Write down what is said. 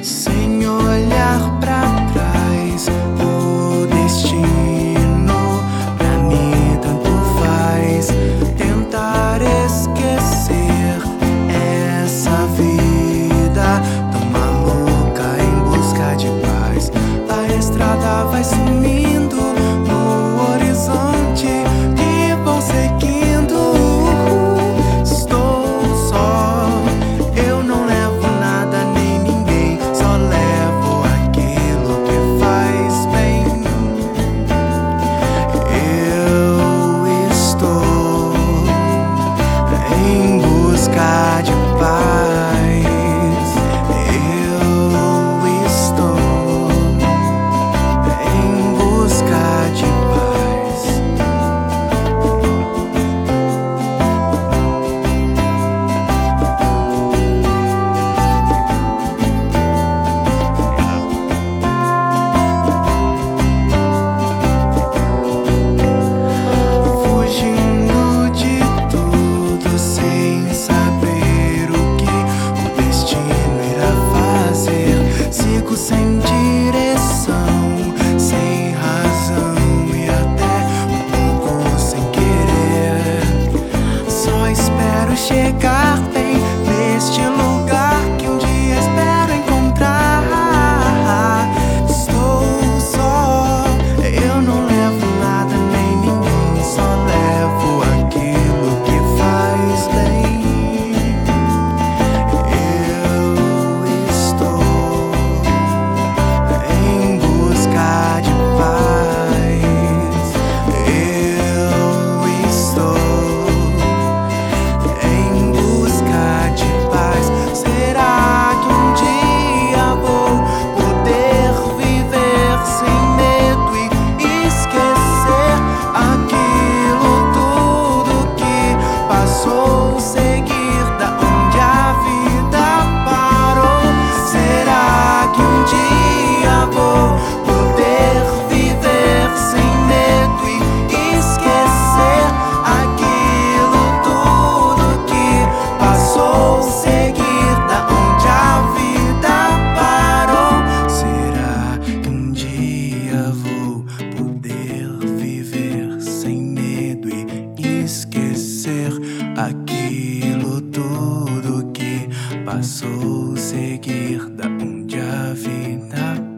sem olhar pra trás. O destino pra mim tanto faz. Tentar esquecer essa vida tão maluca em busca de paz. A estrada vai sumindo no horizonte que vou seguindo. Estou só, eu não levo nada nem ninguém, só levo aquilo que faz bem. Eu estou em busca de paz. Eu estou em busca de paz. Fugindo de tudo sem saber o que o destino irá fazer. Sigo sem direção, sem razão e até um pouco sem querer. Só espero chegar bem neste lugar que um dia espero encontrar. Estou só, eu não levo nada nem ninguém, só levo aquilo que faz bem. Eu estou em busca de paz. Eu estou em busca de paz. Será que um dia vou poder viver sem medo e esquecer aquilo tudo que passou? Seguir da onde a vida parou. Será que um dia vou poder viver sem medo e esquecer aquilo tudo que passou? Seguir da onde a vida parou. Será que um dia vou poder viver sem medo e esquecer aquilo tudo que passou? Seguir da onde a vida